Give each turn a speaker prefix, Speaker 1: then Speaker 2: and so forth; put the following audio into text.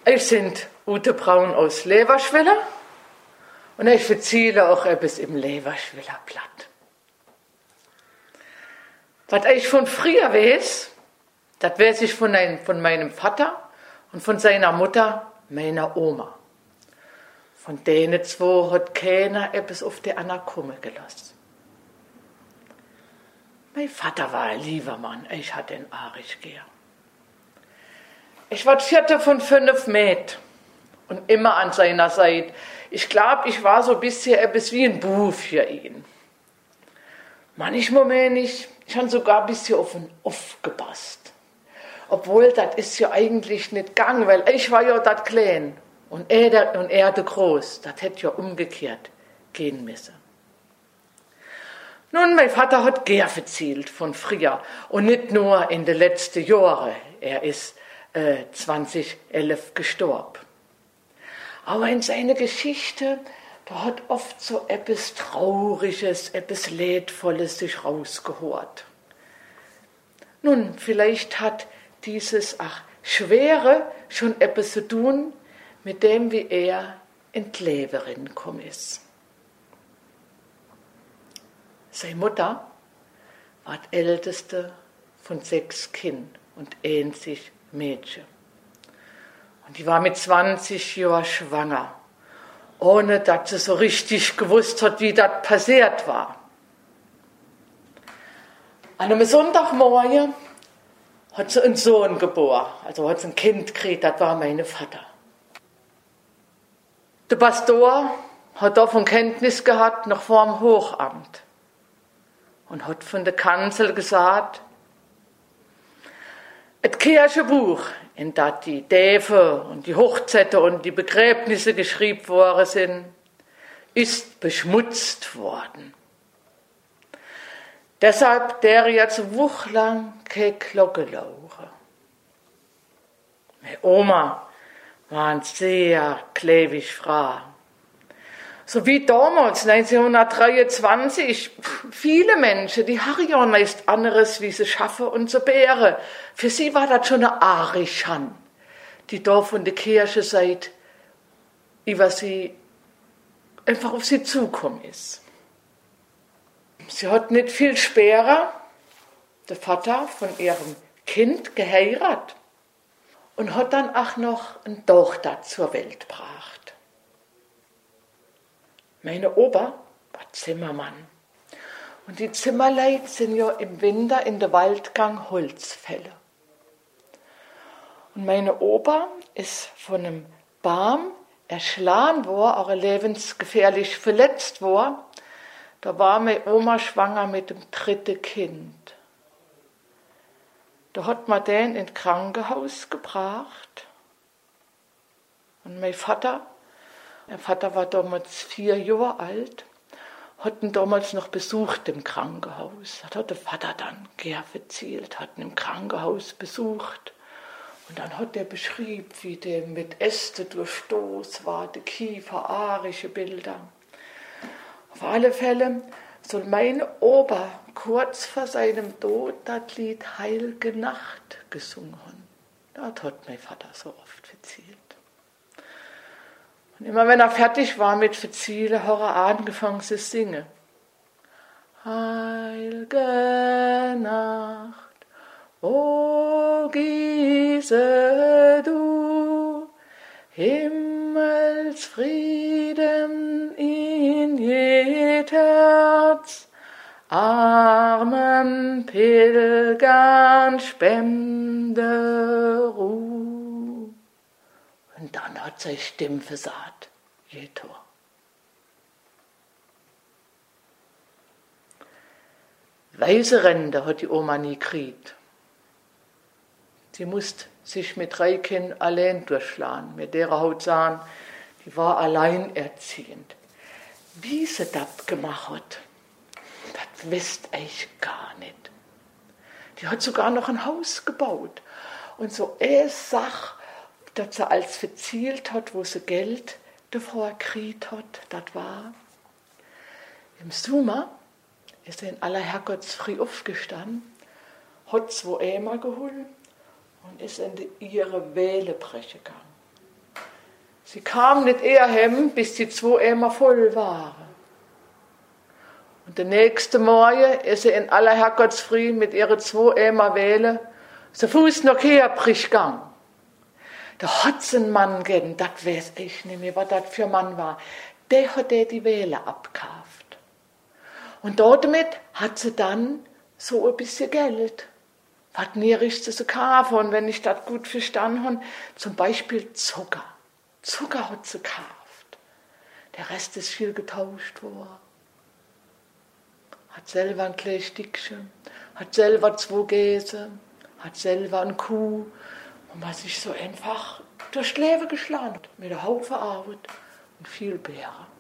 Speaker 1: Ich sind Ute Braun aus Leverschwiller und ich erzähle auch etwas im Leverschwiller Blatt. Was ich von früher weiß, das weiß ich von meinem Vater und von seiner Mutter, meiner Oma. Von denen zwei hat keiner etwas auf die anderen kommen gelassen. Mein Vater war ein lieber Mann, ich hatte ihn arisch gern. Ich war 4. von 5 Mäd und immer an seiner Seite. Ich glaube, ich war so ein bisschen etwas wie ein Buch für ihn. Manchmal meine ich habe sogar ein bisschen auf ihn aufgepasst. Obwohl, das ist ja eigentlich nicht gegangen, weil ich war ja das Klein und er der Groß. Das hätte ja umgekehrt gehen müssen. Nun, mein Vater hat gern erzählt von früher und nicht nur in den letzten Jahren. Er ist 2011 gestorben. Aber in seiner Geschichte, da hat oft so etwas Trauriges, etwas Leidvolles sich rausgehört. Nun, vielleicht hat dieses Schwere schon etwas zu tun mit dem, wie er in die Leben gekommen ist. Seine Mutter war die älteste von 6 Kindern und einzig Mädchen. Und die war mit 20 Jahren schwanger, ohne dass sie so richtig gewusst hat, wie das passiert war. An einem Sonntagmorgen hat sie einen Sohn geboren, also hat sie ein Kind gekriegt, das war mein Vater. Der Pastor hat davon Kenntnis gehabt, noch vor dem Hochamt. Und hat von der Kanzel gesagt, das Kirchenbuch, in das die Däfe und die Hochzeiten und die Begräbnisse geschrieben worden sind, ist beschmutzt worden. Deshalb der jetzt wochenlang keine Glocke lauchen. Meine Oma war eine sehr gläubige Frau. So wie damals, 1923, viele Menschen, die haben ja nichts anderes, wie sie schaffen und sie bären. Für sie war das schon eine Arischan, die da von der Kirche seit, über sie einfach auf sie zukommen ist. Sie hat nicht viel später der Vater von ihrem Kind geheiratet und hat dann auch noch eine Tochter zur Welt gebracht. Meine Opa war Zimmermann. Und die Zimmerleute sind ja im Winter in der Waldgang Holzfälle. Und meine Opa ist von einem Baum erschlagen worden, auch lebensgefährlich verletzt worden. Da war meine Oma schwanger mit dem 3. Kind. Da hat man den ins Krankenhaus gebracht. Und mein Vater war damals 4 Jahre alt, hat ihn damals noch besucht im Krankenhaus. Das hat der Vater dann gern erzählt, hat ihn im Krankenhaus besucht. Und dann hat er beschrieben, wie der mit Äste durchstoß war, die Kiefer, arische Bilder. Auf alle Fälle soll mein Opa kurz vor seinem Tod das Lied Heilige Nacht gesungen haben. Das hat mein Vater so oft erzählt. Und immer wenn er fertig war mit Verzielen, hat er angefangen zu singen. Heilige Nacht, o gieße du Himmelsfrieden in jed Herz, armen Pilgern spende Ruh. Und dann hat seine Stimme versagt, Jetor. Weiße Rente hat die Oma nie gekriegt. Sie musste sich mit 3 Kindern allein durchschlagen, mit der Haut sahen, die war alleinerziehend. Wie sie das gemacht hat, das wisst ich gar nicht. Die hat sogar noch ein Haus gebaut. Und so eine Sache, dass sie als verzielt hat, wo sie Geld davor gekriegt hat, das war, im Sommer ist sie in aller Herrgottsfrüh aufgestanden, hat 2 Eimer geholt und ist in ihre Wählebreche gegangen. Sie kam nicht eher heim, bis die 2 Eimer voll waren. Und der nächste Morgen ist sie in aller Herrgottsfrüh mit ihren 2 Eimer wählen, so Fuß noch herbrich gang. Da hat sie einen Mann gegeben, das weiß ich nicht mehr, was das für ein Mann war. Der hat die Wähle abgekauft. Und damit hat sie dann so ein bisschen Geld. Was niedrig zu kaufen, und wenn ich das gut verstanden habe, zum Beispiel Zucker. Zucker hat sie gekauft. Der Rest ist viel getauscht worden. Hat selber ein kleines Stückchen, hat selber 2 Gäse, hat selber eine Kuh. Und was sich so einfach durch das Leben geschlagen hat. Mit einem Haufen Arbeit und viel Beere.